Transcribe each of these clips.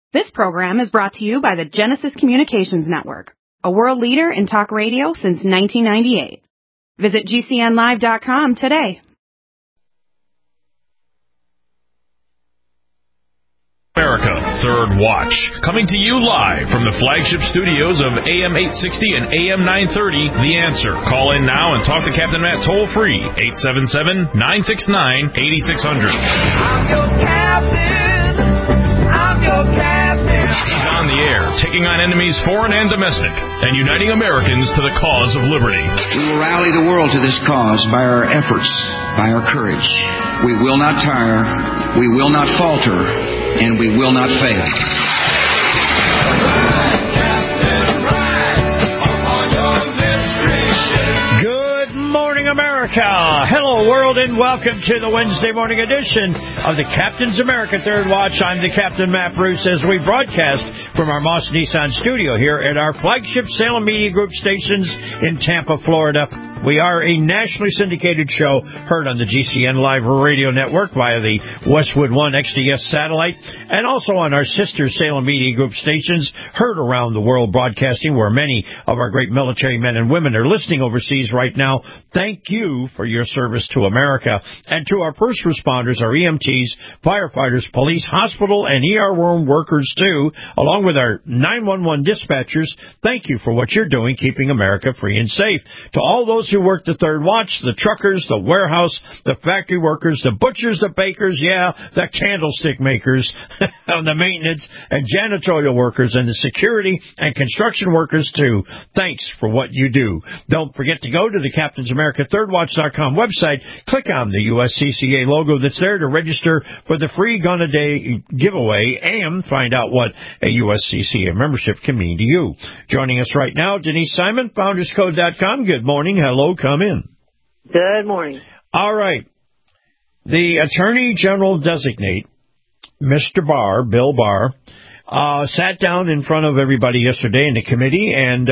This program is brought to you by the Genesis Communications Network, a world leader in talk radio since 1998. Visit GCNlive.com today. America, Third Watch, coming to you live from the flagship studios of AM 860 and AM 930, The Answer. Call in now and talk to Captain Matt toll-free, 877-969-8600. I'm your captain. I'm your captain. He's on the air, taking on enemies foreign and domestic, and uniting Americans to the cause of liberty. We will rally the world to this cause by our efforts, by our courage. We will not tire, we will not falter, and we will not fail. Good morning, America. Hello, world, and welcome to the Wednesday morning edition of the Captain's America Third Watch. I'm the Captain, Matt Bruce, as we broadcast from our Moss Nissan studio here at our flagship Salem Media Group stations in Tampa, Florida. We are a nationally syndicated show heard on the GCN Live Radio Network via the Westwood One XDS satellite and also on our sister Salem Media Group stations heard around the world broadcasting, where many of our great military men and women are listening overseas right now. Thank you for your service to America. And to our first responders, our EMTs, firefighters, police, hospital, and ER room workers too, along with our 911 dispatchers, thank you for what you're doing keeping America free and safe. To all those who work the third watch, the truckers, the warehouse, the factory workers, the butchers, the bakers, the candlestick makers, the maintenance and janitorial workers, and the security and construction workers too. Thanks for what you do. Don't forget to go to the CaptainsAmericaThirdWatch.com website, click on the USCCA logo that's there to register for the free Gun a Day giveaway and find out what a USCCA membership can mean to you. Joining us right now, Denise Simon, FoundersCode.com. Good morning. Hello, come in. Good morning. All right. The Attorney General designate, Mr. Barr, Bill Barr, sat down in front of everybody yesterday in the committee, and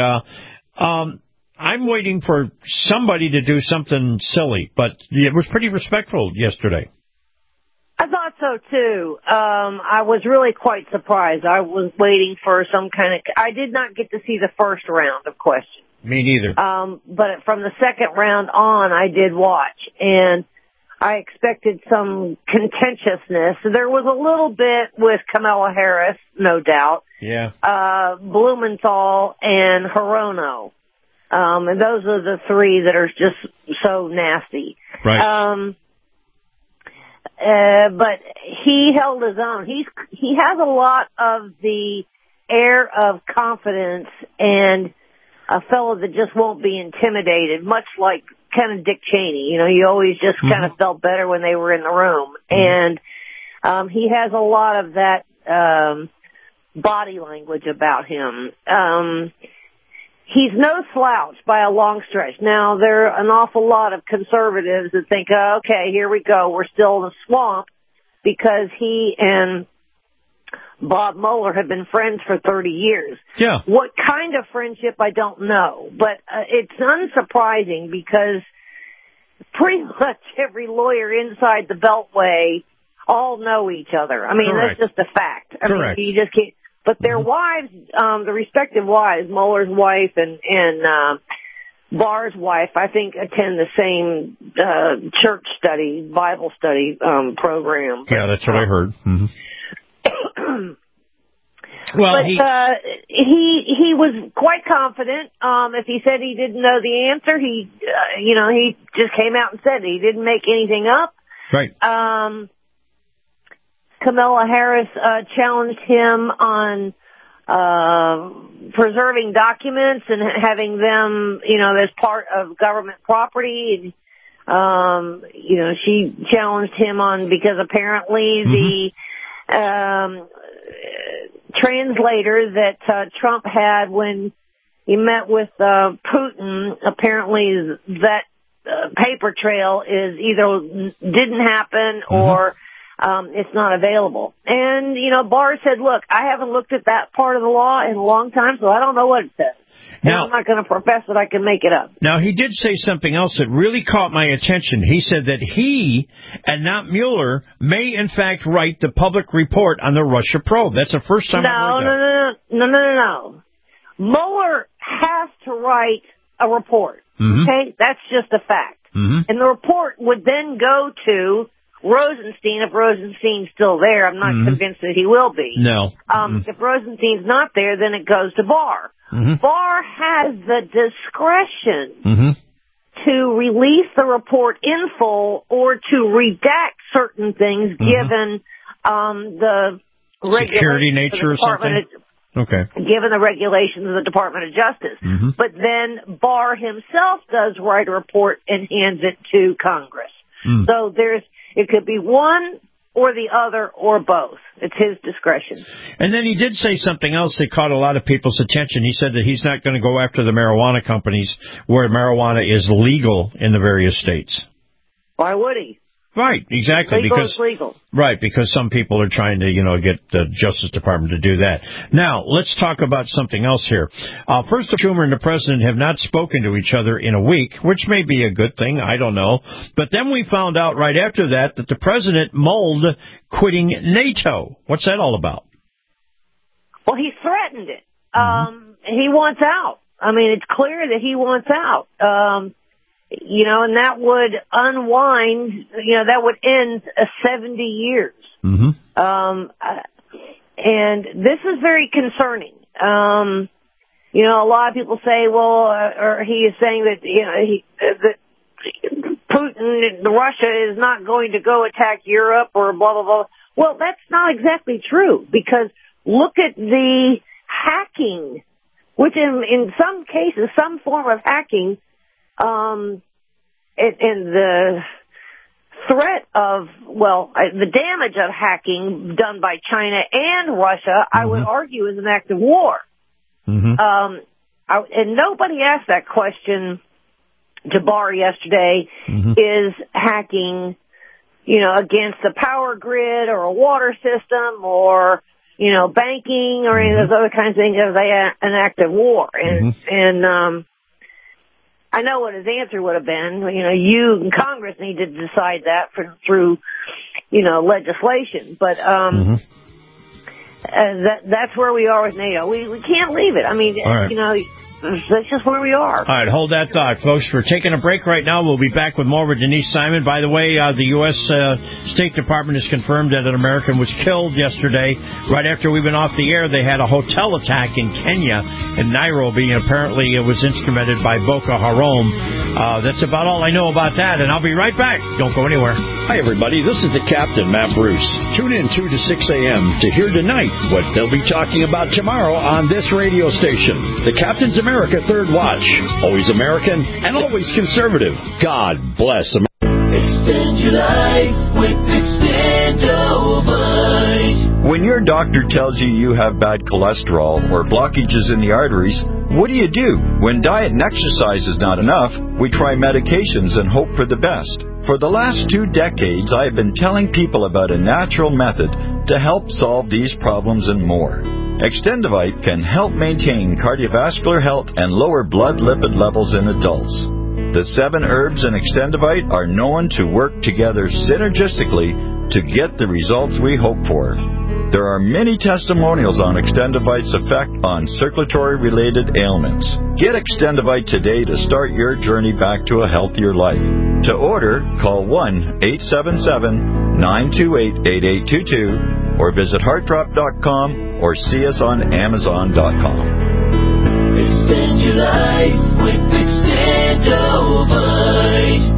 I'm waiting for somebody to do something silly, but it was pretty respectful yesterday. I thought so, too. I was really quite surprised. I was waiting for some kind of... I did not get to see the first round of questions. Me neither. But from the second round on, I did watch, and I expected some contentiousness. There was a little bit with Kamala Harris, no doubt. Yeah. Blumenthal and Hirono. And those are the three that are just so nasty. Right. But he held his own. He has a lot of the air of confidence and a fellow that just won't be intimidated, much like kind of Dick Cheney. You know, you always just kind of felt better when they were in the room. And he has a lot of that body language about him. He's no slouch by a long stretch. Now, there are an awful lot of conservatives that think, oh, okay, here we go. We're still in the swamp, because he and Bob Mueller have been friends for 30 years. Yeah. What kind of friendship, I don't know. But it's unsurprising, because pretty much every lawyer inside the Beltway all know each other. I mean, Correct. That's just a fact. I Correct. mean, you just can't. But their wives, the respective wives, Mueller's wife and Barr's wife, I think, attend the same church study, Bible study program. Yeah, that's what I heard. Mm-hmm. Well, but he was quite confident. If he said he didn't know the answer, he just came out and said it. He didn't make anything up. Right. Kamala Harris challenged him on preserving documents and having them, as part of government property. She challenged him on, because apparently the translator that Trump had when he met with Putin, apparently that paper trail is either didn't happen or it's not available. And, Barr said, look, I haven't looked at that part of the law in a long time, so I don't know what it says. And I'm not going to profess that I can make it up. Now, he did say something else that really caught my attention. He said that he and not Mueller may, in fact, write the public report on the Russia probe. That's the first time I've heard that. No. Mueller has to write a report. Mm-hmm. Okay? That's just a fact. Mm-hmm. And the report would then go to Rosenstein. If Rosenstein's still there, I'm not convinced that he will be. No. If Rosenstein's not there, then it goes to Barr. Mm-hmm. Barr has the discretion to release the report in full or to redact certain things given the security nature or something. Okay. Given the regulations of the Department of Justice. Mm-hmm. But then Barr himself does write a report and hands it to Congress. So it could be one or the other or both. It's his discretion. And then he did say something else that caught a lot of people's attention. He said that he's not going to go after the marijuana companies where marijuana is legal in the various states. Why would he? Right, exactly. Legal is legal. Right, because some people are trying to, get the Justice Department to do that. Now, let's talk about something else here. First, Schumer and the President have not spoken to each other in a week, which may be a good thing, I don't know. But then we found out right after that the President mulled quitting NATO. What's that all about? Well, he threatened it. He wants out. I mean, it's clear that he wants out. And that would unwind, that would end 70 years. Mm-hmm. And this is very concerning. A lot of people say, or he is saying that, that Putin, Russia is not going to go attack Europe or blah, blah, blah. Well, that's not exactly true because look at the hacking, which in some cases, some form of hacking, and the threat of, the damage of hacking done by China and Russia, I would argue is an act of war. And nobody asked that question to Barr yesterday, is hacking, against the power grid or a water system or, banking or any of those other kinds of things as an act of war. And I know what his answer would have been. You and Congress need to decide that through, legislation. But that's where we are with NATO. We can't leave it. I mean, that's just where we are. All right, hold that thought, folks. We're taking a break right now. We'll be back with more with Denise Simon. By the way, the U.S. State Department has confirmed that an American was killed yesterday. Right after we went off the air, they had a hotel attack in Kenya, in Nairobi, and apparently it was instrumented by Boko Haram. That's about all I know about that, and I'll be right back. Don't go anywhere. Hi, everybody. This is the Captain, Matt Bruce. Tune in 2 to 6 a.m. to hear tonight what they'll be talking about tomorrow on this radio station. The Captain's America Third Watch. Always American and always conservative. God bless America. Extend your life with Extendovite. When your doctor tells you have bad cholesterol or blockages in the arteries, what do? When diet and exercise is not enough, we try medications and hope for the best. For the last 2 decades, I have been telling people about a natural method to help solve these problems and more. Extendovite can help maintain cardiovascular health and lower blood lipid levels in adults. The 7 herbs in Extendovite are known to work together synergistically to get the results we hope for. There are many testimonials on Extendovite's effect on circulatory-related ailments. Get Extendovite today to start your journey back to a healthier life. To order, call 1-877-928-8822 or visit heartdrop.com or see us on Amazon.com. Extend your life with Extendovite.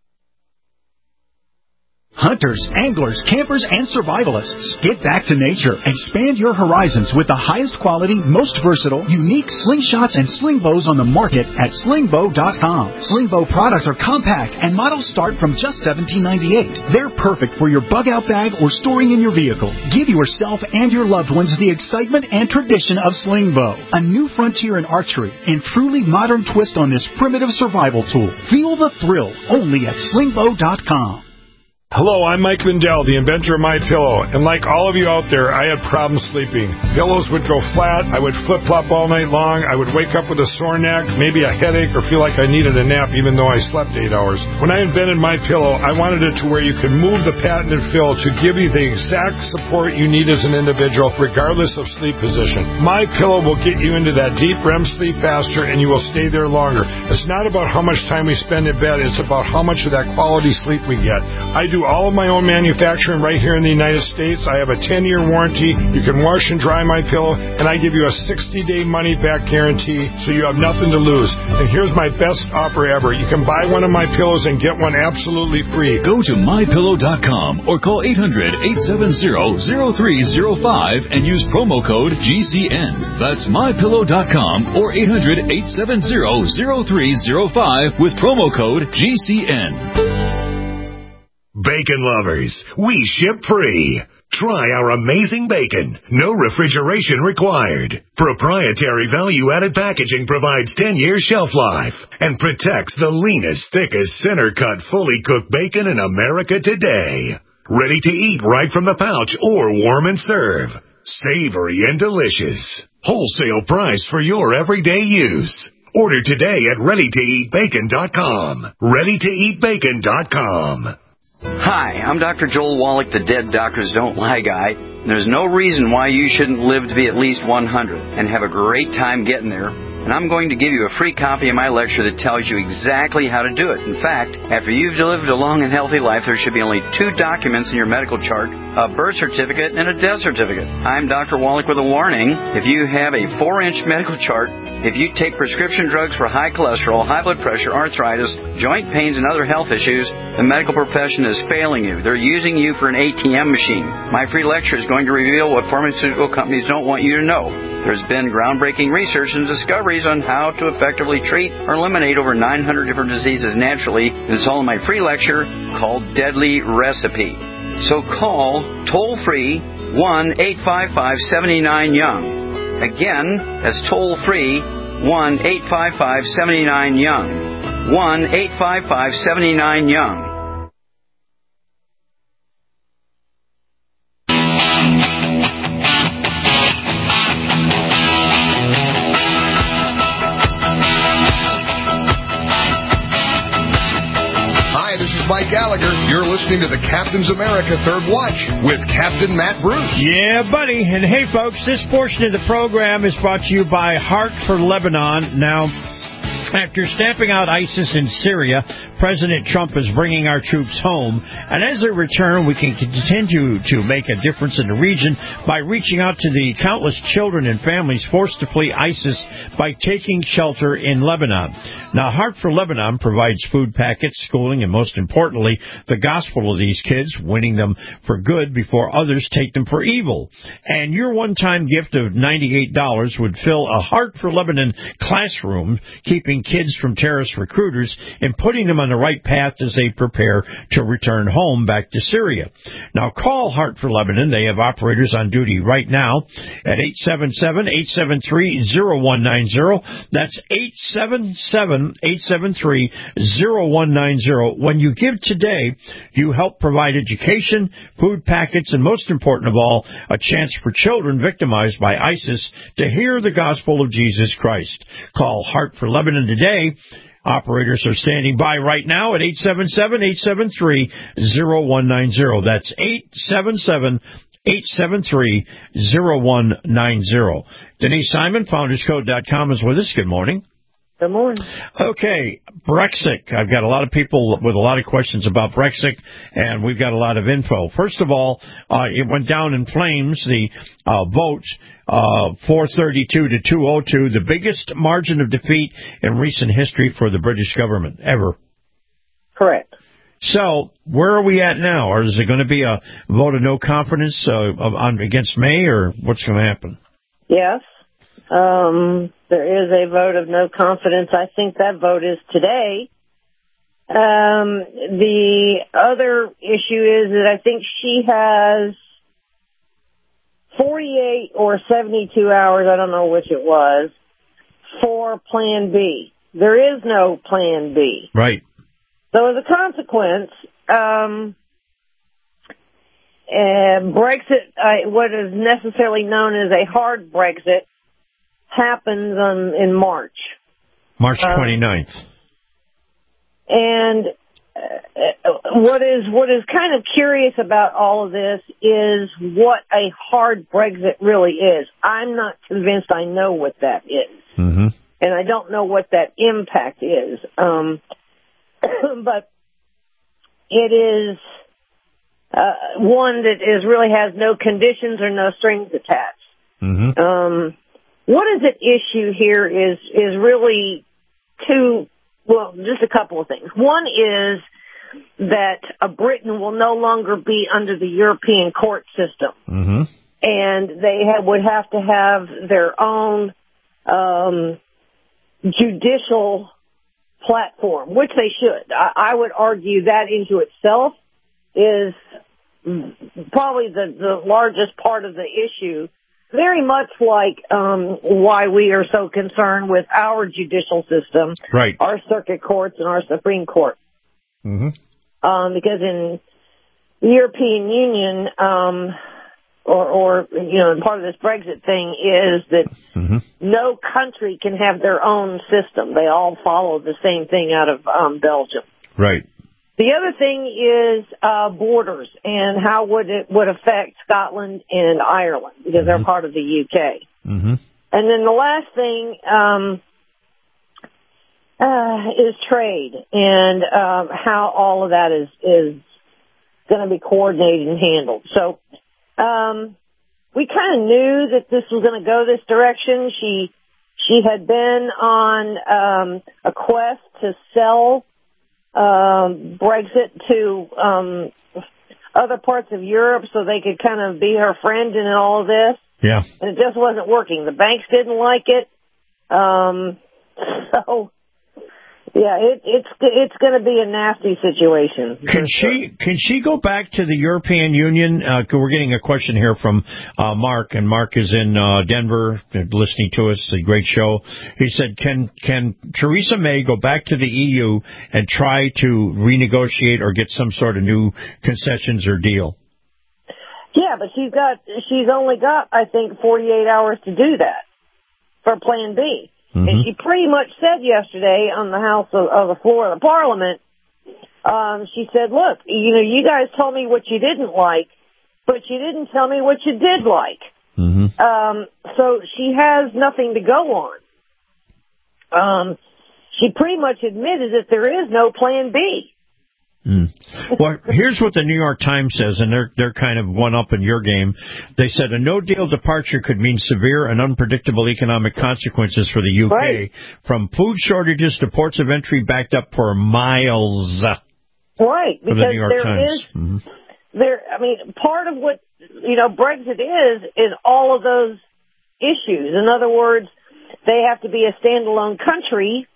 Hunters, anglers, campers, and survivalists. Get back to nature. Expand your horizons with the highest quality, most versatile, unique slingshots and sling bows on the market at slingbow.com. Slingbow products are compact and models start from just $17.98. They're perfect for your bug-out bag or storing in your vehicle. Give yourself and your loved ones the excitement and tradition of Slingbow, a new frontier in archery and truly modern twist on this primitive survival tool. Feel the thrill only at slingbow.com. Hello, I'm Mike Lindell, the inventor of MyPillow, and like all of you out there, I had problems sleeping. Pillows would go flat, I would flip-flop all night long, I would wake up with a sore neck, maybe a headache, or feel like I needed a nap even though I slept 8 hours. When I invented MyPillow, I wanted it to where you could move the patented fill to give you the exact support you need as an individual, regardless of sleep position. MyPillow will get you into that deep REM sleep faster, and you will stay there longer. It's not about how much time we spend in bed, it's about how much of that quality sleep we get. I do all of my own manufacturing right here in the United States. I have a 10-year warranty. You can wash and dry my pillow, and I give you a 60-day money-back guarantee, so you have nothing to lose. And here's my best offer ever. You can buy one of my pillows and get one absolutely free. Go to MyPillow.com or call 800-870-0305 and use promo code GCN. That's MyPillow.com or 800-870-0305 with promo code GCN. Bacon lovers, we ship free. Try our amazing bacon. No refrigeration required. Proprietary value-added packaging provides 10 years shelf life and protects the leanest, thickest, center-cut, fully cooked bacon in America today. Ready to eat right from the pouch or warm and serve. Savory and delicious. Wholesale price for your everyday use. Order today at ReadyToEatBacon.com. ReadyToEatBacon.com. Hi, I'm Dr. Joel Wallach, the Dead Doctors Don't Lie guy. There's no reason why you shouldn't live to be at least 100 and have a great time getting there. And I'm going to give you a free copy of my lecture that tells you exactly how to do it. In fact, after you've lived a long and healthy life, there should be only 2 documents in your medical chart, a birth certificate and a death certificate. I'm Dr. Wallach with a warning. If you have a 4-inch medical chart, if you take prescription drugs for high cholesterol, high blood pressure, arthritis, joint pains, and other health issues, the medical profession is failing you. They're using you for an ATM machine. My free lecture is going to reveal what pharmaceutical companies don't want you to know. There's been groundbreaking research and discoveries on how to effectively treat or eliminate over 900 different diseases naturally. It's all in my free lecture called Deadly Recipe. So call toll-free 1-855-79-YOUNG. Again, that's toll-free 1-855-79-YOUNG. 1-855-79-YOUNG. Mike Gallagher. You're listening to the Captain's America Third Watch with Captain Matt Bruce. Yeah, buddy. And hey, folks, this portion of the program is brought to you by Heart for Lebanon. Now, after stamping out ISIS in Syria, President Trump is bringing our troops home. And as they return, we can continue to make a difference in the region by reaching out to the countless children and families forced to flee ISIS by taking shelter in Lebanon. Now, Heart for Lebanon provides food packets, schooling, and most importantly, the gospel of these kids, winning them for good before others take them for evil. And your one-time gift of $98 would fill a Heart for Lebanon classroom, keeping kids from terrorist recruiters and putting them on the right path as they prepare to return home back to Syria. Now, call Heart for Lebanon. They have operators on duty right now at 877-873-0190. That's 877-873-0190. When you give today, you help provide education, food packets, and most important of all, a chance for children victimized by ISIS to hear the gospel of Jesus Christ. Call Heart for Lebanon today. Operators are standing by right now at 877-873-0190. That's 877-873-0190. Denise Simon, FoundersCode.com, is with us. Good morning. Good morning. Okay, Brexit. I've got a lot of people with a lot of questions about Brexit, and we've got a lot of info. First of all, it went down in flames, the vote, 432 to 202, the biggest margin of defeat in recent history for the British government ever. Correct. So, where are we at now? Or is it going to be a vote of no confidence against May, or what's going to happen? Yes. There is a vote of no confidence. I think that vote is today. The other issue is that I think she has 48 or 72 hours, I don't know which it was, for Plan B. There is no Plan B. Right. So as a consequence, Brexit, what is necessarily known as a hard Brexit, happens in March. March 29th. And what is kind of curious about all of this is what a hard Brexit really is. I'm not convinced I know what that is. Mm-hmm. And I don't know what that impact is. But it is one that really has no conditions or no strings attached. Mm-hmm. What is at issue here is really just a couple of things. One is that Britain will no longer be under the European court system. Mm-hmm. And they would have to have their own judicial platform, which they should. I would argue that into itself is probably the largest part of the issue, very much like why we are so concerned with our judicial system, right? Our circuit courts and our Supreme Court. Mm-hmm. Because in the European Union, and part of this Brexit thing is that mm-hmm. no country can have their own system. They all follow the same thing out of Belgium. Right. The other thing is borders and how would it affect Scotland and Ireland because they're part of the UK. Mm-hmm. And then the last thing is trade and how all of that is going to be coordinated and handled. So we kind of knew that this was going to go this direction. She had been on a quest to sell Brexit to other parts of Europe so they could kind of be her friend in all of this. Yeah. And it just wasn't working. The banks didn't like it. So yeah, it's going to be a nasty situation. Can she go back to the European Union? We're getting a question here from Mark, and Mark is in Denver listening to us. A great show. He said, "Can Theresa May go back to the EU and try to renegotiate or get some sort of new concessions or deal?" Yeah, but she's only got, I think, 48 hours to do that for Plan B. Mm-hmm. And she pretty much said yesterday on the House of the floor of the Parliament, she said, look, you guys told me what you didn't like, but you didn't tell me what you did like. Mm-hmm. So she has nothing to go on. She pretty much admitted that there is no Plan B. Mm. Well, here's what the New York Times says, and they're kind of one up in your game. They said a no-deal departure could mean severe and unpredictable economic consequences for the UK, right, from food shortages to ports of entry backed up for miles. Right, because the New York Times. Part of what Brexit is all of those issues. In other words, they have to be a standalone country,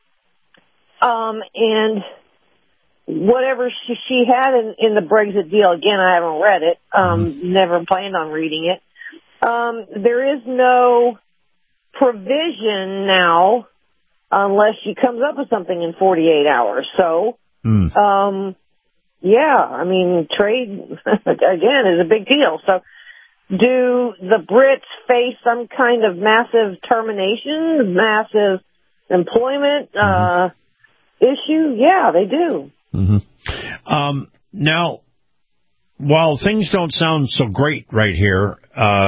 and whatever she had in the Brexit deal, again, I haven't read it, never planned on reading it. There is no provision now unless she comes up with something in 48 hours. So, trade, again, is a big deal. So, do the Brits face some kind of massive termination, massive employment issue? Yeah, they do. Mm-hmm. Now, while things don't sound so great right here,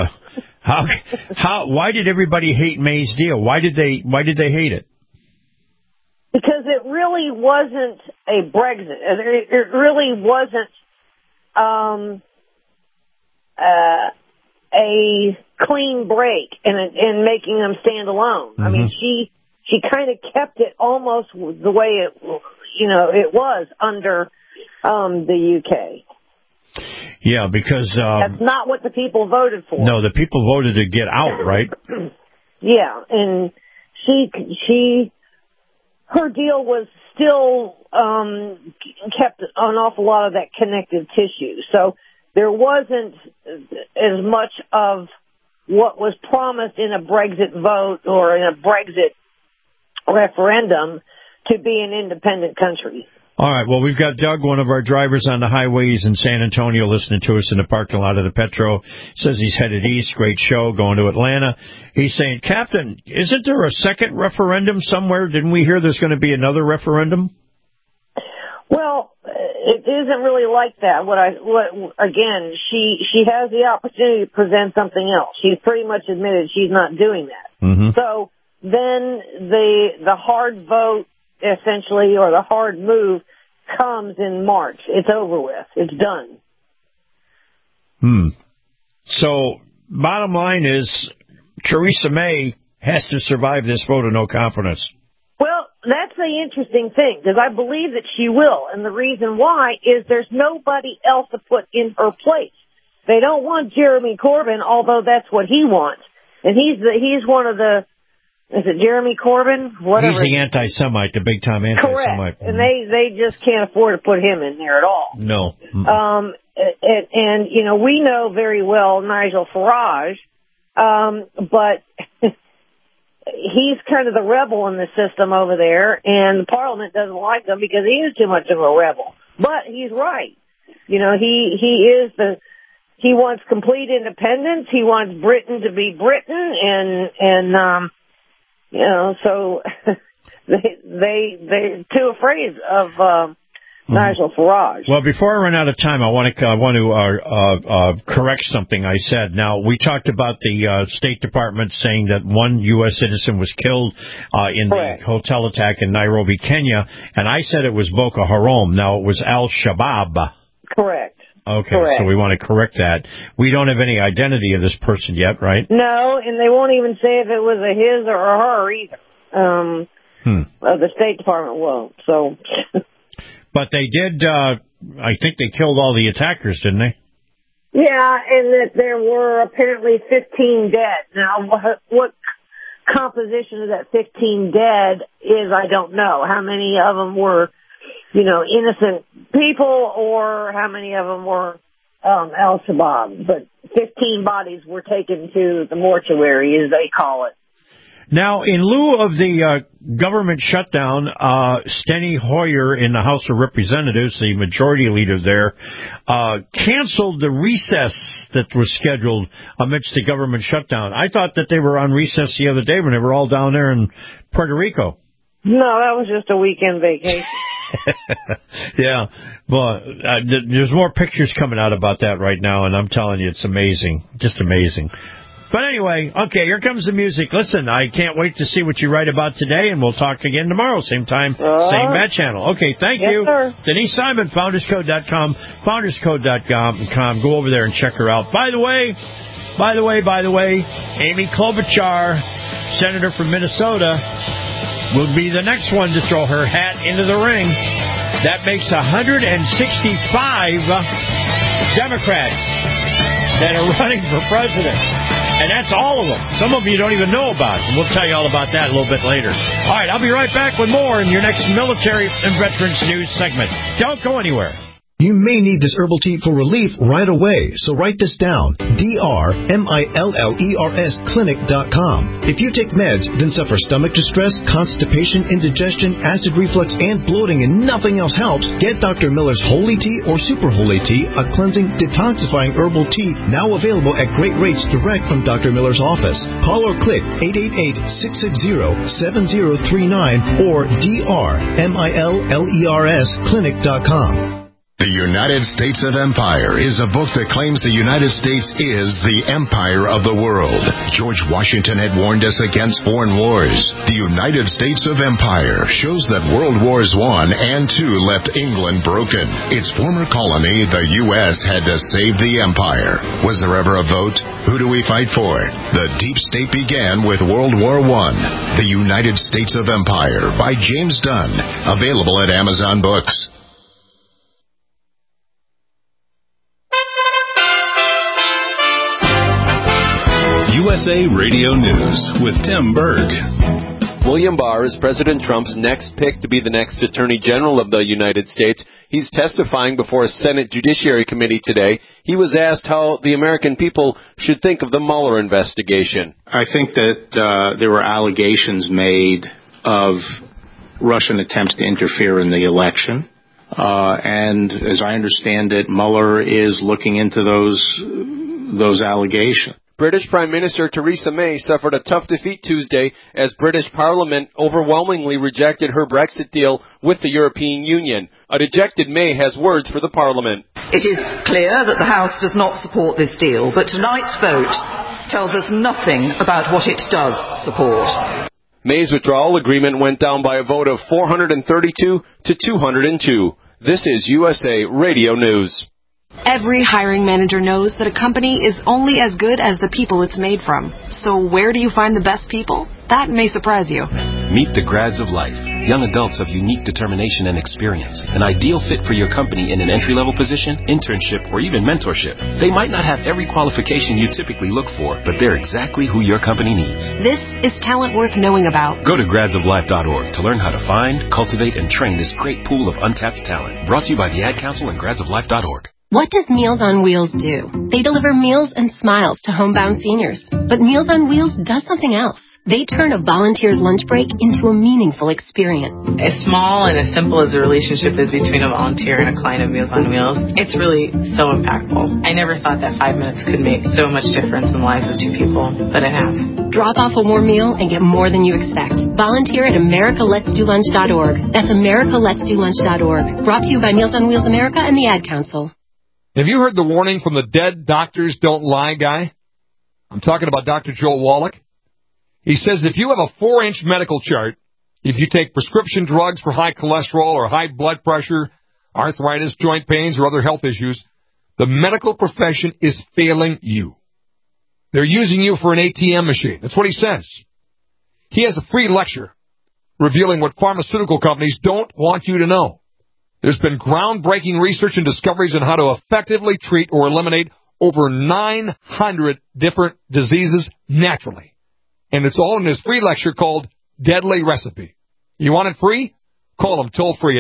why did everybody hate May's deal? Why did they hate it? Because it really wasn't a Brexit. It really wasn't a clean break in making them stand alone. Mm-hmm. I mean, she kind of kept it almost the way it was under the UK. Yeah, because that's not what the people voted for. No, the people voted to get out, right? Yeah, and her deal was still kept an awful lot of that connective tissue. So there wasn't as much of what was promised in a Brexit vote or in a Brexit referendum to be an independent country. All right, well, we've got Doug, one of our drivers on the highways in San Antonio, listening to us in the parking lot of the Petro. Says he's headed east. Great show, going to Atlanta. He's saying, Captain, isn't there a second referendum somewhere? Didn't we hear there's going to be another referendum? Well, it isn't really like that. Again, she has the opportunity to present something else. She's pretty much admitted she's not doing that. Mm-hmm. So then the hard vote, essentially, or the hard move comes in March. It's over with. It's done. So, bottom line is, Theresa May has to survive this vote of no confidence. Well, that's the interesting thing, because I believe that she will, and the reason why is there's nobody else to put in her place. They don't want Jeremy Corbyn, although that's what he wants. And he's one of the, is it Jeremy Corbyn? Whatever. He's the anti-Semite, the big-time anti-Semite. Correct. And they just can't afford to put him in there at all. No. And you know, we know very well Nigel Farage, but he's kind of the rebel in the system over there, and the Parliament doesn't like him because he is too much of a rebel. But he's right. You know, he wants complete independence. He wants Britain to be Britain, and you know, so they're too afraid of Nigel Farage. Well, before I run out of time, I want to correct something I said. Now, we talked about the State Department saying that one U.S. citizen was killed in the hotel attack in Nairobi, Kenya, and I said it was Boko Haram. Now, it was Al-Shabaab. Correct. Okay, Correct. So we want to correct that. We don't have any identity of this person yet, right? No, and they won't even say if it was a his or a her either. The State Department won't, so... But they did, I think they killed all the attackers, didn't they? Yeah, and that there were apparently 15 dead. Now, what composition of that 15 dead is, I don't know. How many of them were, you know, innocent people, or how many of them were Al-Shabaab. But 15 bodies were taken to the mortuary, as they call it. Now, in lieu of the government shutdown, Steny Hoyer in the House of Representatives, the majority leader there, canceled the recess that was scheduled amidst the government shutdown. I thought that they were on recess the other day when they were all down there in Puerto Rico. No, that was just a weekend vacation. Yeah, well, there's more pictures coming out about that right now, and I'm telling you, it's amazing. Just amazing. But anyway, okay, here comes the music. Listen, I can't wait to see what you write about today, and we'll talk again tomorrow, same time, same bat channel. Okay, thank you. Sir. Denise Simon, founderscode.com, founderscode.com. Go over there and check her out. By the way, Amy Klobuchar, senator from Minnesota, will be the next one to throw her hat into the ring. That makes 165 Democrats that are running for president. And that's all of them. Some of you don't even know about. And we'll tell you all about that a little bit later. All right, I'll be right back with more in your next military and veterans news segment. Don't go anywhere. You may need this herbal tea for relief right away, so write this down. DRMILLERS clinic.com. If you take meds, then suffer stomach distress, constipation, indigestion, acid reflux, and bloating, and nothing else helps, get Dr. Miller's Holy Tea or Super Holy Tea, a cleansing, detoxifying herbal tea, now available at great rates direct from Dr. Miller's office. Call or click 888-660-7039 or DRMILLERS clinic.com. The United States of Empire is a book that claims the United States is the empire of the world. George Washington had warned us against foreign wars. The United States of Empire shows that World Wars I and II left England broken. Its former colony, the U.S., had to save the empire. Was there ever a vote? Who do we fight for? The deep state began with World War I. The United States of Empire by James Dunn. Available at Amazon Books. USA Radio News with Tim Berg. William Barr is President Trump's next pick to be the next Attorney General of the United States. He's testifying before a Senate Judiciary Committee today. He was asked how the American people should think of the Mueller investigation. I think that there were allegations made of Russian attempts to interfere in the election. And as I understand it, Mueller is looking into those allegations. British Prime Minister Theresa May suffered a tough defeat Tuesday as British Parliament overwhelmingly rejected her Brexit deal with the European Union. A dejected May has words for the Parliament. It is clear that the House does not support this deal, but tonight's vote tells us nothing about what it does support. May's withdrawal agreement went down by a vote of 432 to 202. This is USA Radio News. Every hiring manager knows that a company is only as good as the people it's made from. So where do you find the best people? That may surprise you. Meet the grads of life. Young adults of unique determination and experience. An ideal fit for your company in an entry-level position, internship, or even mentorship. They might not have every qualification you typically look for, but they're exactly who your company needs. This is talent worth knowing about. Go to gradsoflife.org to learn how to find, cultivate, and train this great pool of untapped talent. Brought to you by the Ad Council and gradsoflife.org. What does Meals on Wheels do? They deliver meals and smiles to homebound seniors. But Meals on Wheels does something else. They turn a volunteer's lunch break into a meaningful experience. As small and as simple as the relationship is between a volunteer and a client of Meals on Wheels, it's really so impactful. I never thought that 5 minutes could make so much difference in the lives of two people, but it has. Drop off a warm meal and get more than you expect. Volunteer at AmericaLet'sDoLunch.org. That's AmericaLet'sDoLunch.org. Brought to you by Meals on Wheels America and the Ad Council. Have you heard the warning from the dead doctors don't lie guy? I'm talking about Dr. Joel Wallach. He says if you have a 4-inch medical chart, if you take prescription drugs for high cholesterol or high blood pressure, arthritis, joint pains, or other health issues, the medical profession is failing you. They're using you for an ATM machine. That's what he says. He has a free lecture revealing what pharmaceutical companies don't want you to know. There's been groundbreaking research and discoveries on how to effectively treat or eliminate over 900 different diseases naturally. And it's all in this free lecture called Deadly Recipe. You want it free? Call them toll-free at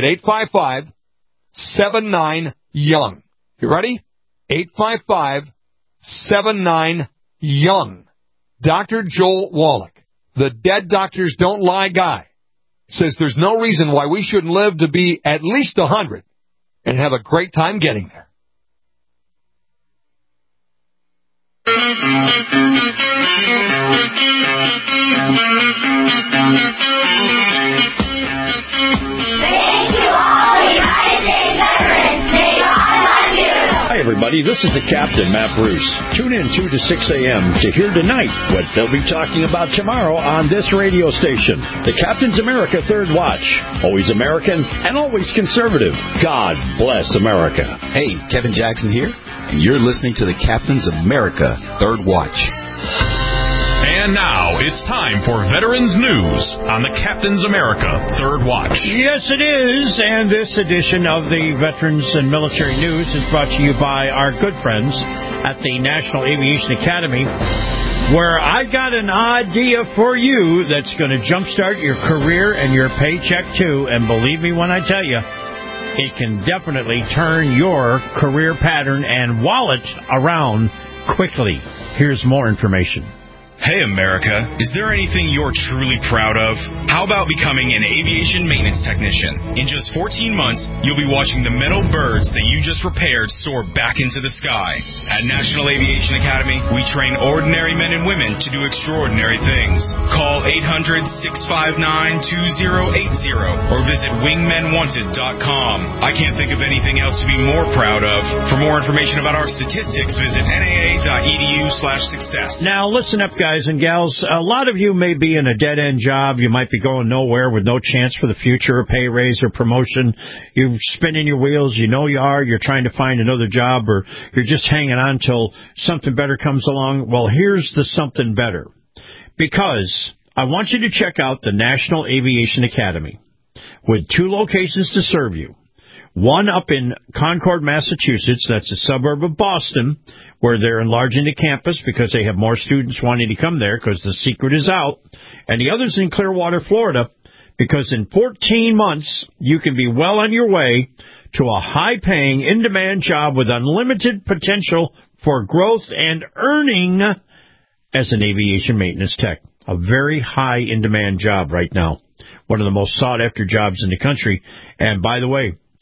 855-79-YOUNG. You ready? 855-79-YOUNG. Dr. Joel Wallach, the Dead Doctors Don't Lie guy, says there's no reason why we shouldn't live to be at least 100 and have a great time getting there. Hi, everybody. This is the Captain, Matt Bruce. Tune in 2 to 6 a.m. to hear tonight what they'll be talking about tomorrow on this radio station. The Captain's America Third Watch. Always American and always conservative. God bless America. Hey, Kevin Jackson here, and you're listening to the Captain's America Third Watch. And now it's time for Veterans News on the Captain's America Third Watch. Yes, it is. And this edition of the Veterans and Military News is brought to you by our good friends at the National Aviation Academy, where I've got an idea for you that's going to jumpstart your career and your paycheck, too. And believe me when I tell you, it can definitely turn your career pattern and wallet around quickly. Here's more information. Hey, America, is there anything you're truly proud of? How about becoming an aviation maintenance technician? In just 14 months, you'll be watching the metal birds that you just repaired soar back into the sky. At National Aviation Academy, we train ordinary men and women to do extraordinary things. Call 800-659-2080 or visit wingmenwanted.com. I can't think of anything else to be more proud of. For more information about our statistics, visit naa.edu/success. Now, listen up, guys and gals. A lot of you may be in a dead-end job. You might be going nowhere with no chance for the future, a pay raise or promotion. You're spinning your wheels. You know you are. You're trying to find another job, or you're just hanging on till something better comes along. Well, here's the something better. Because I want you to check out the National Aviation Academy with 2 locations to serve you. One up in Concord, Massachusetts. That's a suburb of Boston, where they're enlarging the campus because they have more students wanting to come there because the secret is out. And the other's in Clearwater, Florida, because in 14 months, you can be well on your way to a high-paying, in-demand job with unlimited potential for growth and earning as an aviation maintenance tech. A very high in-demand job right now. One of the most sought-after jobs in the country. And by the way,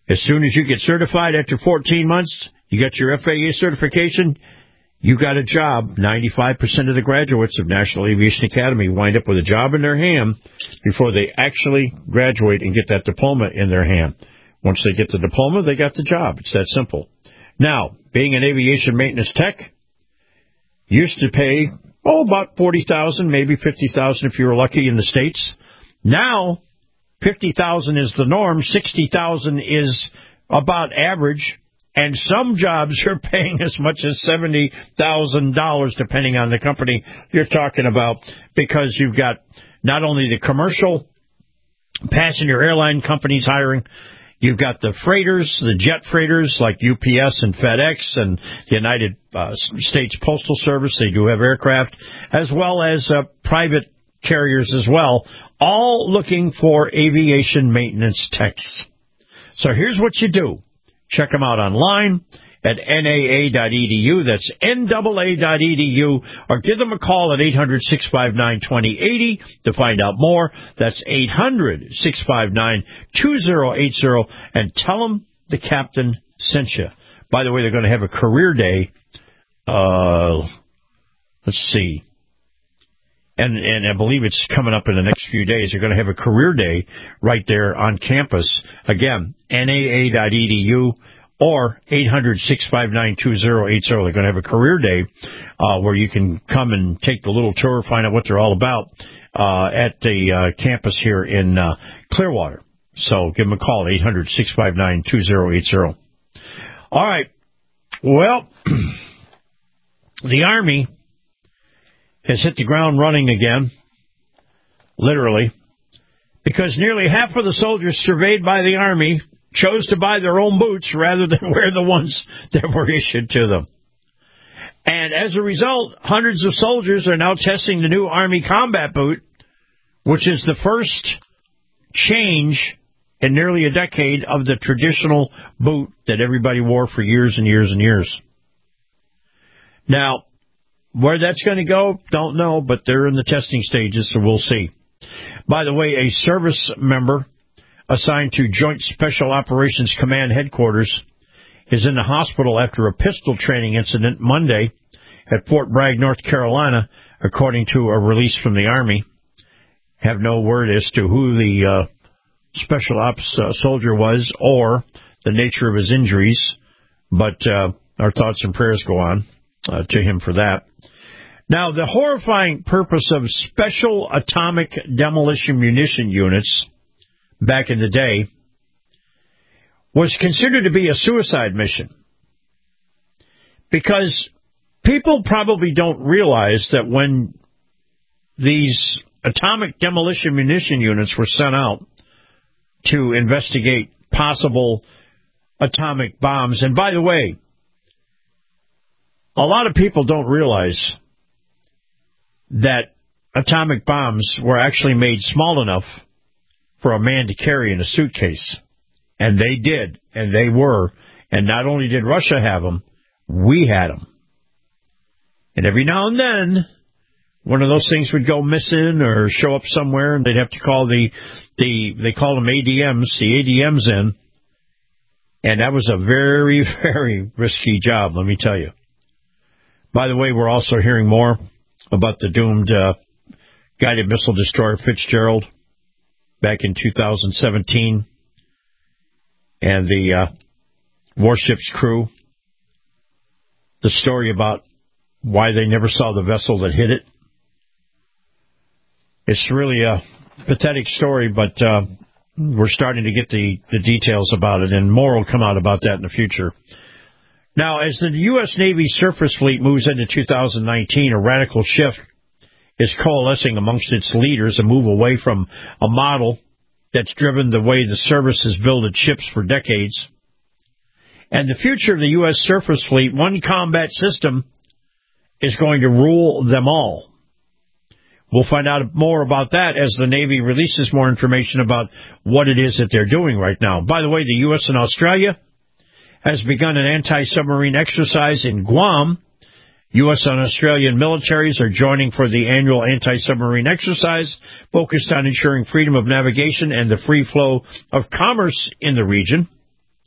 As soon as you get certified after 14 months, you got your FAA certification, you got a job. 95% of the graduates of National Aviation Academy wind up with a job in their hand before they actually graduate and get that diploma in their hand. Once they get the diploma, they got the job. It's that simple. Now, being an aviation maintenance tech used to pay, about $40,000, maybe $50,000 if you were lucky in the States. Now, $50,000 is the norm. $60,000 is about average. And some jobs are paying as much as $70,000, depending on the company you're talking about, because you've got not only the commercial passenger airline companies hiring, you've got the freighters, the jet freighters like UPS and FedEx and the United States Postal Service. They do have aircraft, as well as private carriers as well, all looking for aviation maintenance techs. So here's what you do. Check them out online at NAA.edu. That's NAA.edu. Or give them a call at 800-659-2080 to find out more. That's 800-659-2080. And tell them the captain sent you. By the way, they're going to have a career day. Let's see. And I believe it's coming up in the next few days. They're going to have a career day right there on campus. Again, NAA.edu or 800-659-2080. They're going to have a career day where you can come and take the little tour, find out what they're all about at the campus here in Clearwater. So give them a call, 800-659-2080. All right. Well, the Army has hit the ground running again, literally, because nearly half of the soldiers surveyed by the Army chose to buy their own boots rather than wear the ones that were issued to them. And as a result, hundreds of soldiers are now testing the new Army combat boot, which is the first change in nearly a decade of the traditional boot that everybody wore for years and years and years. Now, where that's going to go, don't know, but they're in the testing stages, so we'll see. By the way, a service member assigned to Joint Special Operations Command Headquarters is in the hospital after a pistol training incident Monday at Fort Bragg, North Carolina, according to a release from the Army. Have no word as to who the special ops soldier was or the nature of his injuries, but our thoughts and prayers go on to him for that. Now, the horrifying purpose of special atomic demolition munition units back in the day was considered to be a suicide mission, because people probably don't realize that when these atomic demolition munition units were sent out to investigate possible atomic bombs, and by the way, a lot of people don't realize that atomic bombs were actually made small enough for a man to carry in a suitcase. And they did, and they were. And not only did Russia have them, we had them. And every now and then, one of those things would go missing or show up somewhere, and they'd have to call they call them ADMs, the ADMs in. And that was a very, very risky job, let me tell you. By the way, we're also hearing more about the doomed guided missile destroyer Fitzgerald back in 2017 and the warship's crew. The story about why they never saw the vessel that hit it. It's really a pathetic story, but we're starting to get the details about it, and more will come out about that in the future. Now, as the U.S. Navy surface fleet moves into 2019, a radical shift is coalescing amongst its leaders, a move away from a model that's driven the way the service has built its ships for decades. And the future of the U.S. surface fleet, one combat system, is going to rule them all. We'll find out more about that as the Navy releases more information about what it is that they're doing right now. By the way, the U.S. and Australia has begun an anti-submarine exercise in Guam. U.S. and Australian militaries are joining for the annual anti-submarine exercise focused on ensuring freedom of navigation and the free flow of commerce in the region.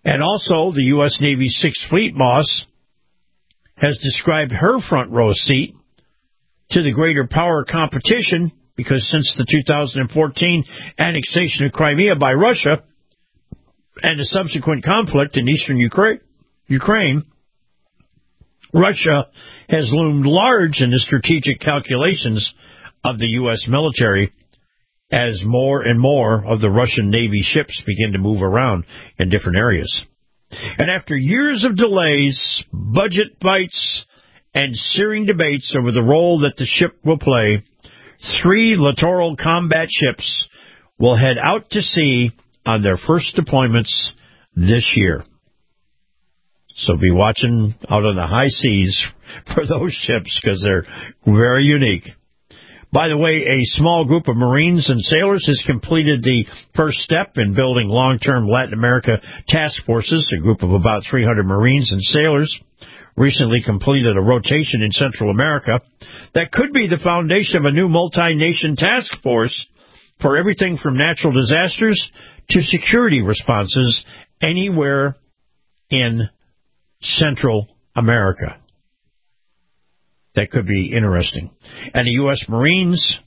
And also, the U.S. Navy Sixth Fleet boss has described her front row seat to the greater power competition, because since the 2014 annexation of Crimea by Russia and the subsequent conflict in eastern Ukraine, Russia has loomed large in the strategic calculations of the U.S. military as more and more of the Russian Navy ships begin to move around in different areas. And after years of delays, budget fights, and searing debates over the role that the ship will play, 3 littoral combat ships will head out to sea on their first deployments this year. So be watching out on the high seas for those ships, because they're very unique. By the way, a small group of Marines and sailors has completed the first step in building long-term Latin America task forces. A group of about 300 Marines and sailors recently completed a rotation in Central America that could be the foundation of a new multi-nation task force for everything from natural disasters to security responses anywhere in Central America. That could be interesting. And the U.S. Marines,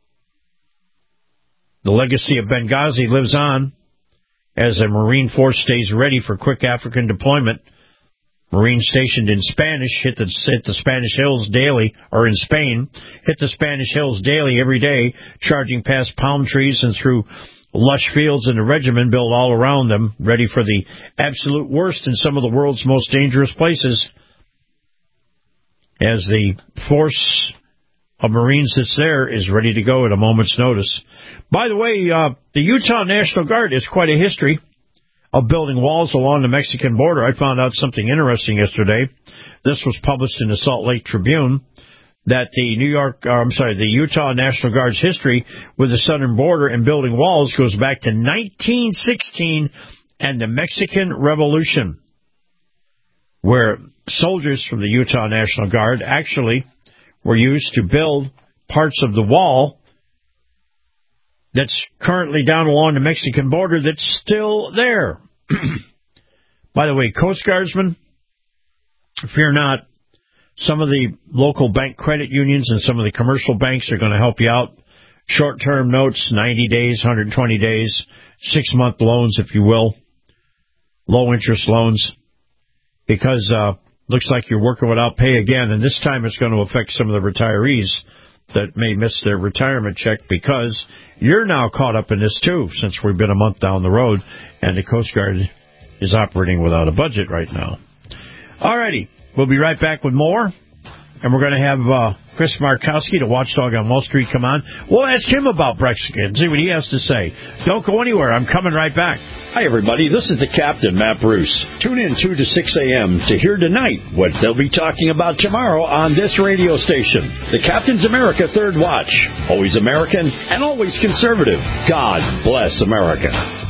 the legacy of Benghazi lives on as a Marine force stays ready for quick African deployment. Marines stationed in Spanish hit the Spanish Hills daily, or in Spain, hit the Spanish Hills daily every day, charging past palm trees and through lush fields in the regiment built all around them, ready for the absolute worst in some of the world's most dangerous places. As the force of Marines that's there is ready to go at a moment's notice. By the way, the Utah National Guard has quite a history of building walls along the Mexican border. I found out something interesting yesterday. This was published in the Salt Lake Tribune, that the Utah National Guard's history with the southern border and building walls goes back to 1916 and the Mexican Revolution, where soldiers from the Utah National Guard actually were used to build parts of the wall that's currently down along the Mexican border that's still there. By the way, Coast Guardsmen, fear not. Some of the local bank credit unions and some of the commercial banks are going to help you out. Short-term notes, 90 days, 120 days, 6-month loans, if you will, low-interest loans, because looks like you're working without pay again, and this time it's going to affect some of the retirees that may miss their retirement check, because you're now caught up in this too, since we've been a month down the road, and the Coast Guard is operating without a budget right now. All righty, we'll be right back with more, and we're going to have Chris Markowski, the watchdog on Wall Street, come on. We'll ask him about Brexit and see what he has to say. Don't go anywhere. I'm coming right back. Hi, everybody. This is the Captain, Matt Bruce. Tune in 2 to 6 a.m. to hear tonight what they'll be talking about tomorrow on this radio station. The Captain's America Third Watch. Always American and always conservative. God bless America.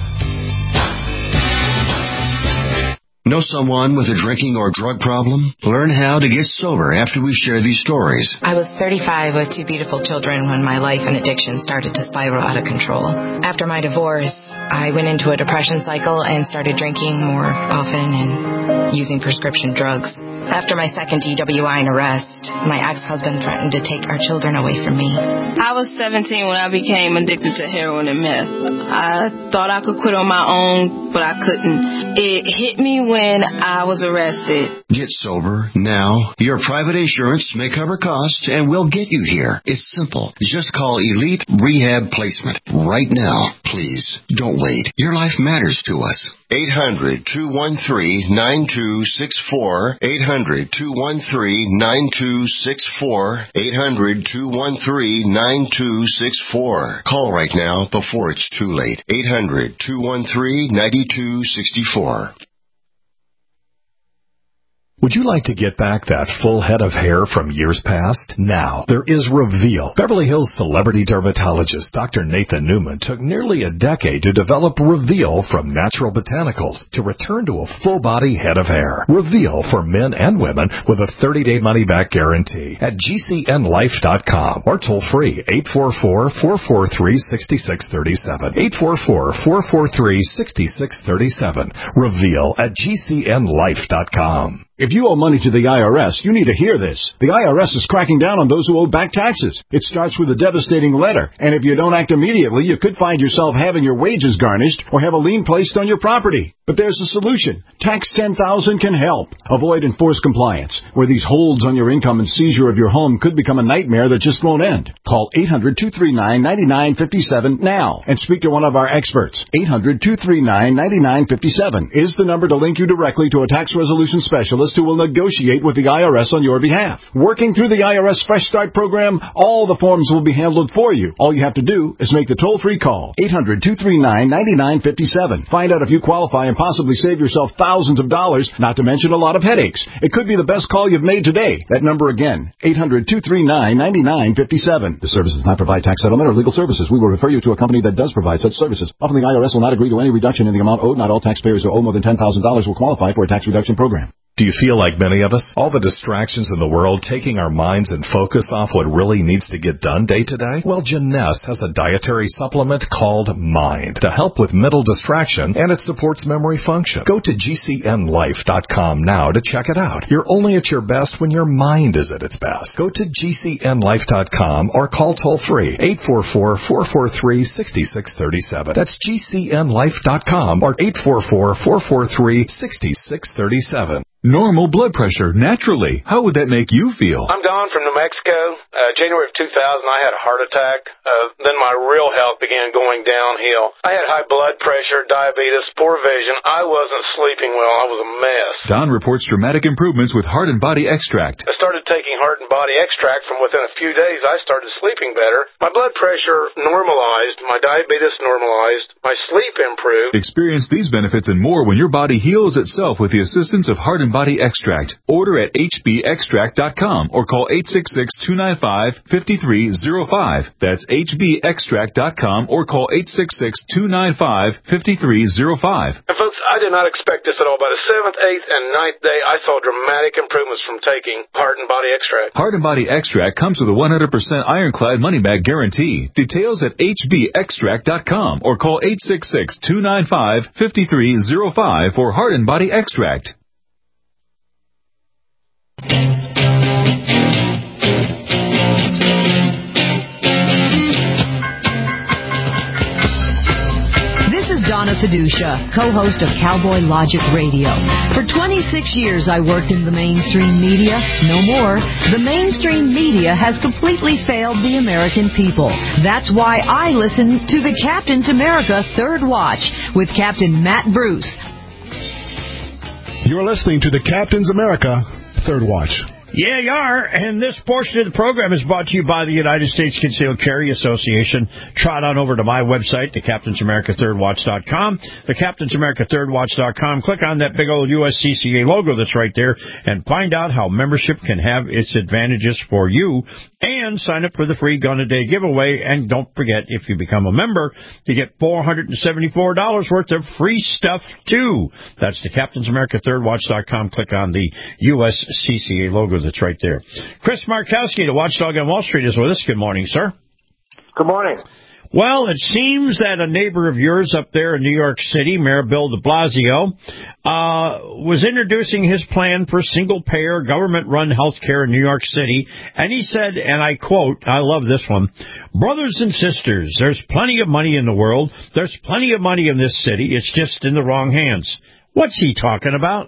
Know someone with a drinking or drug problem? Learn how to get sober after we share these stories. I was 35 with 2 beautiful children when my life and addiction started to spiral out of control. After my divorce, I went into a depression cycle and started drinking more often and using prescription drugs. After my second DWI and arrest, my ex-husband threatened to take our children away from me. I was 17 when I became addicted to heroin and meth. I thought I could quit on my own, but I couldn't. It hit me when I was arrested. Get sober now. Your private insurance may cover costs and we'll get you here. It's simple. Just call Elite Rehab Placement right now. Please, don't wait. Your life matters to us. 800-213-9264. 800-213-9264. 800-213-9264. Call right now before it's too late. 800-213-9264. Would you like to get back that full head of hair from years past? Now, there is Reveal. Beverly Hills celebrity dermatologist Dr. Nathan Newman took nearly a decade to develop Reveal from natural botanicals to return to a full-body head of hair. Reveal for men and women with a 30-day money-back guarantee at GCNlife.com or toll-free 844-443-6637. 844-443-6637. Reveal at GCNlife.com. If you owe money to the IRS, you need to hear this. The IRS is cracking down on those who owe back taxes. It starts with a devastating letter, and if you don't act immediately, you could find yourself having your wages garnished or have a lien placed on your property. But there's a solution. Tax 10,000 can help. Avoid enforced compliance, where these holds on your income and seizure of your home could become a nightmare that just won't end. Call 800-239-9957 now and speak to one of our experts. 800-239-9957 is the number to link you directly to a tax resolution specialist who will negotiate with the IRS on your behalf. Working through the IRS Fresh Start program, all the forms will be handled for you. All you have to do is make the toll-free call. 800-239-9957. Find out if you qualify and possibly save yourself thousands of dollars, not to mention a lot of headaches. It could be the best call you've made today. That number again, 800-239-9957. The service does not provide tax settlement or legal services. We will refer you to a company that does provide such services. Often the IRS will not agree to any reduction in the amount owed. Not all taxpayers who owe more than $10,000 will qualify for a tax reduction program. Do you feel like many of us? All the distractions in the world taking our minds and focus off what really needs to get done day to day? Well, Jeunesse has a dietary supplement called Mind to help with mental distraction, and it supports memory function. Go to GCNlife.com now to check it out. You're only at your best when your mind is at its best. Go to GCNlife.com or call toll-free 844-443-6637. That's GCNlife.com or 844-443-6637. Normal blood pressure, naturally. How would that make you feel? I'm Don from New Mexico. January of 2000, I had a heart attack. Then my real health began going downhill. I had high blood pressure, diabetes, poor vision. I wasn't sleeping well. I was a mess. Don reports dramatic improvements with Heart and Body Extract. I started taking Heart and Body Extract. From within a few days, I started sleeping better. My blood pressure normalized. My diabetes normalized. My sleep improved. Experience these benefits and more when your body heals itself with the assistance of Heart and Body Extract. Order at hbextract.com or call 866-295-5305. That's hbextract.com or call 866-295-5305. And folks, I did not expect this at all. By the 7th, 8th, and 9th day, I saw dramatic improvements from taking Heart and Body Extract. Heart and Body Extract comes with a 100% ironclad money-back guarantee. Details at hbextract.com or call 866-295-5305 for Heart and Body Extract. This is Donna Fiducia, co-host of Cowboy Logic Radio. For 26 years I worked in the mainstream media. No more. The mainstream media has completely failed the American people. That's why I listen to the Captain's America Third Watch with Captain Matt Bruce. You're listening to the Captain's America Third Watch. Yeah, you are. And this portion of the program is brought to you by the United States Concealed Carry Association. Trot on over to my website, thecaptainsamericathirdwatch.com, thecaptainsamericathirdwatch.com. Click on that big old USCCA logo that's right there and find out how membership can have its advantages for you. And sign up for the free Gun a Day giveaway. And don't forget, if you become a member, you get $474 worth of free stuff, too. That's thecaptainsamericathirdwatch.com. Click on the USCCA logo that's right there. Chris Markowski, the watchdog on Wall Street, is with us. Good morning, sir. Good morning. Well, it seems that a neighbor of yours up there in New York City, Mayor Bill de Blasio, was introducing his plan for single-payer, government-run health care in New York City. And he said, and I quote, I love this one, "Brothers and sisters, there's plenty of money in the world. There's plenty of money in this city. It's just in the wrong hands." What's he talking about?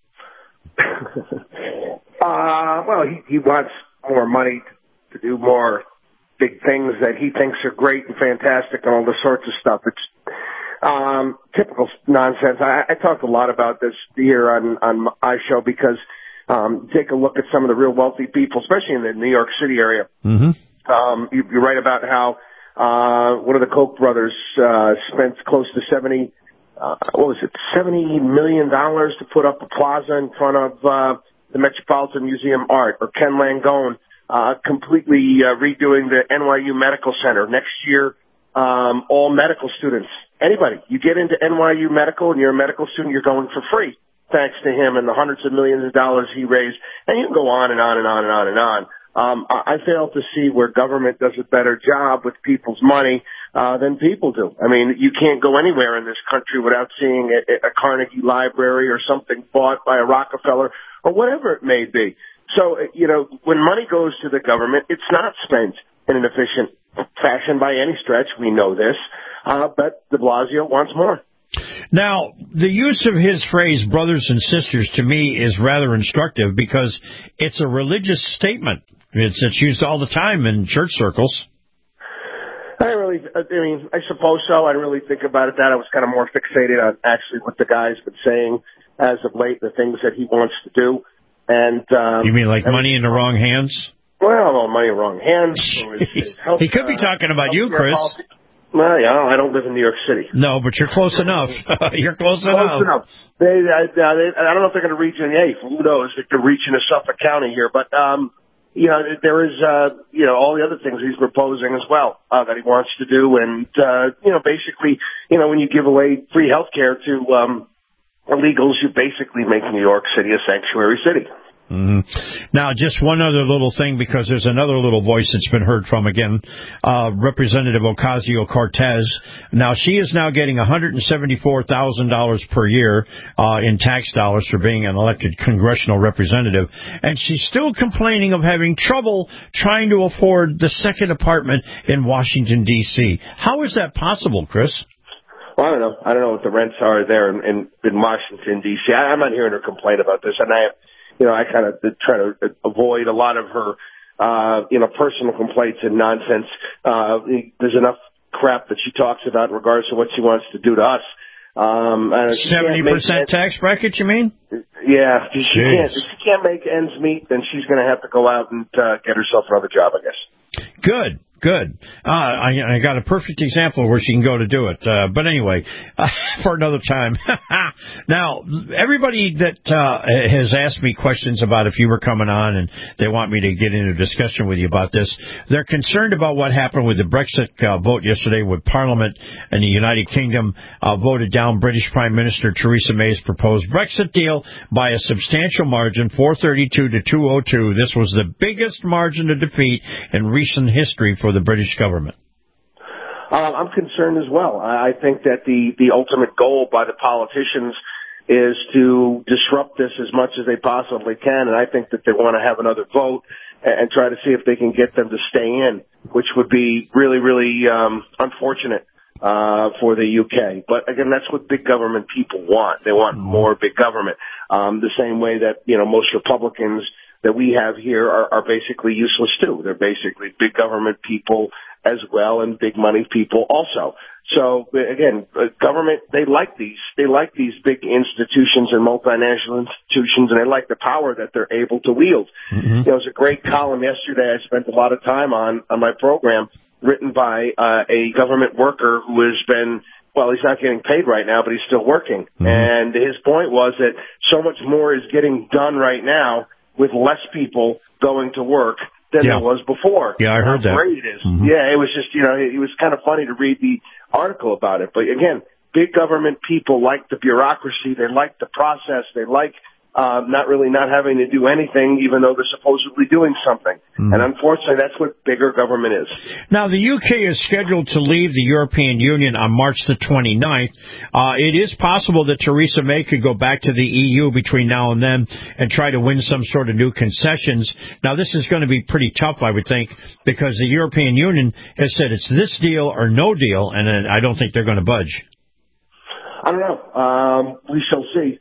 Well, he wants more money to do more big things that he thinks are great and fantastic and all this sorts of stuff. It's typical nonsense. I talked a lot about this here on my show because take a look at some of the real wealthy people, especially in the New York City area. Mm-hmm. You write about how one of the Koch brothers spent close to $70 million to put up a plaza in front of the Metropolitan Museum of Art, or Ken Langone completely redoing the NYU Medical Center. Next year, all medical students, anybody, you get into NYU Medical and you're a medical student, you're going for free, thanks to him and the hundreds of millions of dollars he raised. And you can go on and on and on and on and on. I fail to see where government does a better job with people's money than people do. I mean, you can't go anywhere in this country without seeing a Carnegie Library or something bought by a Rockefeller or whatever it may be. So, when money goes to the government, it's not spent in an efficient fashion by any stretch. We know this. But de Blasio wants more. Now, the use of his phrase, brothers and sisters, to me is rather instructive because it's a religious statement. It's used all the time in church circles. I suppose so. I didn't really think about it that. I was kind of more fixated on actually what the guy's been saying as of late, the things that he wants to do. And you mean like money in the wrong hands? Well, money in the wrong hands. He could be talking about you, Chris. Well, yeah, I don't live in New York City. No, but you're close enough. You're close enough. I don't know if they're going to reach in the eighth. Who knows? If they're reaching to Suffolk County here. But, there is, all the other things he's proposing as well that he wants to do. And, basically, when you give away free health care to illegals, you basically make New York City a sanctuary city. Mm-hmm. Now, just one other little thing, because there's another little voice that's been heard from again, Representative Ocasio-Cortez. Now, she is now getting $174,000 per year in tax dollars for being an elected congressional representative, and she's still complaining of having trouble trying to afford the second apartment in Washington, D.C. How is that possible, Chris? Well, I don't know. I don't know what the rents are there in Washington, D.C. I'm not hearing her complain about this, and I kind of try to avoid a lot of her, personal complaints and nonsense. There's enough crap that she talks about in regards to what she wants to do to us. 70% tax bracket, you mean? Yeah. If she can't make ends meet, then she's going to have to go out and get herself another job, I guess. Good. I got a perfect example where she can go to do it. But anyway, for another time. Now, everybody that has asked me questions about if you were coming on and they want me to get into a discussion with you about this, they're concerned about what happened with the Brexit vote yesterday, with Parliament in the United Kingdom voted down British Prime Minister Theresa May's proposed Brexit deal by a substantial margin, 432 to 202. This was the biggest margin of defeat in recent history for the British government. I'm concerned as well. I think that the ultimate goal by the politicians is to disrupt this as much as they possibly can, and I think that they want to have another vote and try to see if they can get them to stay in, which would be really, really unfortunate for the UK. But again, that's what big government people want. They want more big government. The same way that, most Republicans that we have here are basically useless too. They're basically big government people as well, and big money people also. So again, government, they like these big institutions and multinational institutions, and they like the power that they're able to wield. Mm-hmm. There was a great column yesterday I spent a lot of time on my program, written by a government worker who has been, well, he's not getting paid right now, but he's still working. Mm-hmm. And his point was that so much more is getting done right now with less people going to work than there was before. Yeah, I heard that. How great it is. Mm-hmm. Yeah, it was just, it was kind of funny to read the article about it. But again, big government people like the bureaucracy. They like the process. They like not having to do anything, even though they're supposedly doing something. Mm. And unfortunately, that's what bigger government is. Now, the UK is scheduled to leave the European Union on March the 29th. It is possible that Theresa May could go back to the EU between now and then and try to win some sort of new concessions. Now, this is going to be pretty tough, I would think, because the European Union has said it's this deal or no deal, and I don't think they're going to budge. I don't know. We shall see.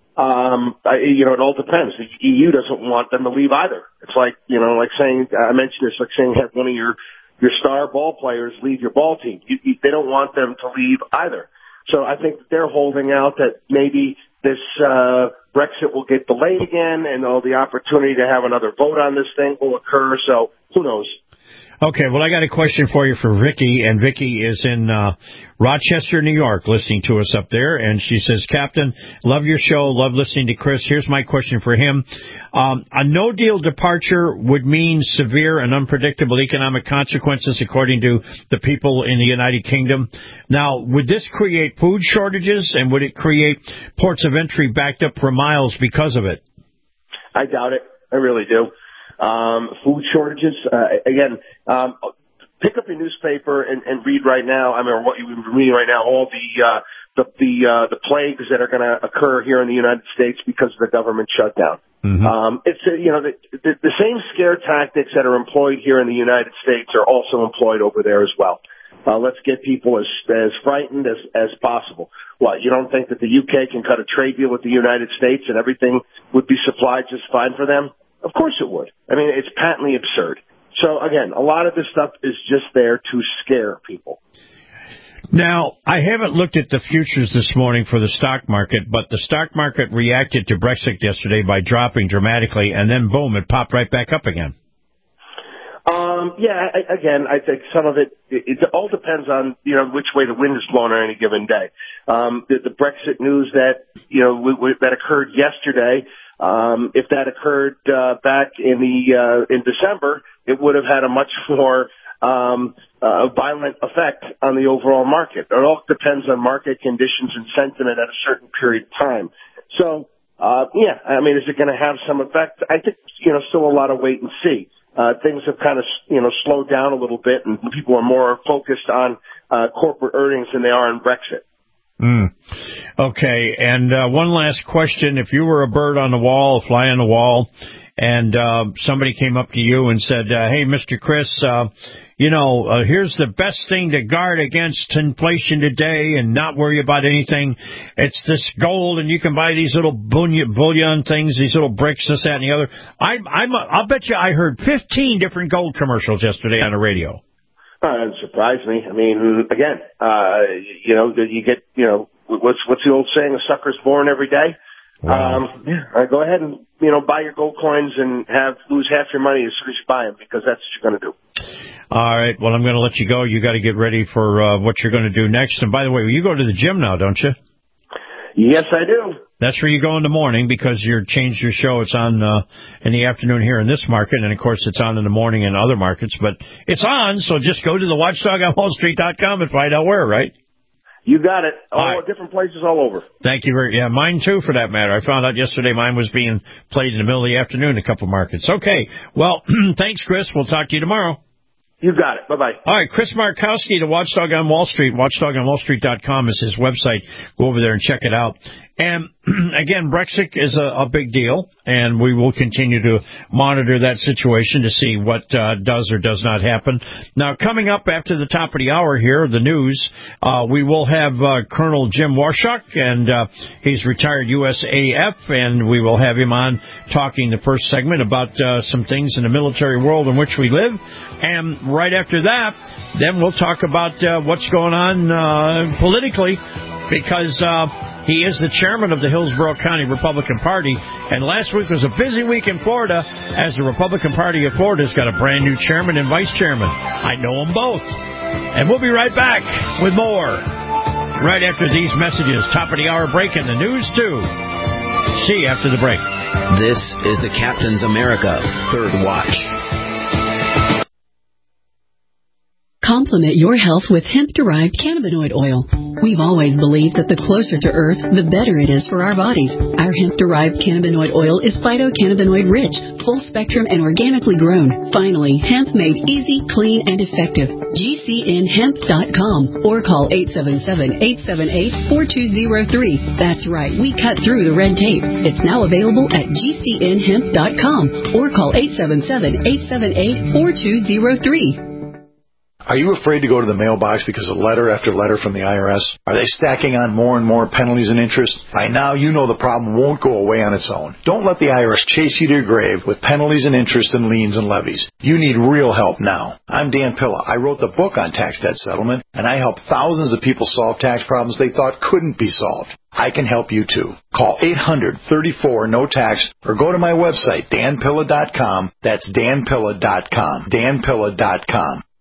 It all depends. The EU doesn't want them to leave either. It's like, like saying, I mentioned this, like saying have one of your star ball players leave your ball team. They don't want them to leave either. So I think they're holding out that maybe this Brexit will get delayed again, and the opportunity to have another vote on this thing will occur. So who knows? Okay, well, I got a question for you for Vicky, and Vicky is in Rochester, New York, listening to us up there, and she says, Captain, love your show, love listening to Chris. Here's my question for him. A no-deal departure would mean severe and unpredictable economic consequences, according to the people in the United Kingdom. Now, would this create food shortages, and would it create ports of entry backed up for miles because of it? I doubt it. I really do. Food shortages, again, pick up your newspaper and read right now. I mean, what you've been reading right now, all the plagues that are going to occur here in the United States because of the government shutdown. Mm-hmm. It's the same scare tactics that are employed here in the United States are also employed over there as well. Let's get people as frightened as possible. What, you don't think that the UK can cut a trade deal with the United States and everything would be supplied just fine for them? Of course it would. I mean, it's patently absurd. So, again, a lot of this stuff is just there to scare people. Now, I haven't looked at the futures this morning for the stock market, but the stock market reacted to Brexit yesterday by dropping dramatically, and then, boom, it popped right back up again. I think some of it all depends on, which way the wind is blowing on any given day. The Brexit news that, that occurred yesterday, if that occurred back in December, it would have had a much more violent effect on the overall market. It all depends on market conditions and sentiment at a certain period of time. So, is it going to have some effect? I think, still a lot of wait and see. Things have kind of, slowed down a little bit, and people are more focused on corporate earnings than they are on Brexit. Okay, and one last question. If you were a bird on the wall, a fly on the wall, and somebody came up to you and said, hey, Mr. Chris, here's the best thing to guard against inflation today and not worry about anything. It's this gold, and you can buy these little bullion things, these little bricks, this, that, and the other. I'll bet you I heard 15 different gold commercials yesterday on the radio. That doesn't surprise me. I mean, again, you get, what's the old saying? A sucker's born every day. Wow. Go ahead and, buy your gold coins and lose half your money as soon as you buy them, because that's what you're going to do. All right. Well, I'm going to let you go. You got to get ready for what you're going to do next. And by the way, you go to the gym now, don't you? Yes, I do. That's where you go in the morning, because you changed your show. It's on in the afternoon here in this market, and, of course, it's on in the morning in other markets. But it's on, so just go to the watchdogonwallstreet.com and find out where, right? You got it. All right. Different places all over. Thank you. Mine, too, for that matter. I found out yesterday mine was being played in the middle of the afternoon in a couple markets. Okay. Well, thanks, Chris. We'll talk to you tomorrow. You got it. Bye-bye. All right, Chris Markowski, the Watchdog on Wall Street. WatchDogOnWallStreet.com is his website. Go over there and check it out. And, again, Brexit is a big deal, and we will continue to monitor that situation to see what does or does not happen. Now, coming up after the top of the hour here, the news, we will have Colonel Jim Warshak, and he's retired USAF, and we will have him on talking the first segment about some things in the military world in which we live. And right after that, then we'll talk about what's going on politically, because he is the chairman of the Hillsborough County Republican Party, and last week was a busy week in Florida, as the Republican Party of Florida has got a brand new chairman and vice chairman. I know them both. And we'll be right back with more right after these messages. Top of the hour break and the news, too. See you after the break. This is the Captain's America Third Watch. Complement your health with hemp-derived cannabinoid oil. We've always believed that the closer to Earth, the better it is for our bodies. Our hemp-derived cannabinoid oil is phytocannabinoid-rich, full-spectrum, and organically grown. Finally, hemp made easy, clean, and effective. GCNhemp.com or call 877-878-4203. That's right, we cut through the red tape. It's now available at GCNhemp.com or call 877-878-4203. Are you afraid to go to the mailbox because of letter after letter from the IRS? Are they stacking on more and more penalties and interest? By now, you know the problem won't go away on its own. Don't let the IRS chase you to your grave with penalties and interest and liens and levies. You need real help now. I'm Dan Pilla. I wrote the book on tax debt settlement, and I help thousands of people solve tax problems they thought couldn't be solved. I can help you too. Call 800-34-NO-TAX or go to my website, danpilla.com. That's danpilla.com. danpilla.com.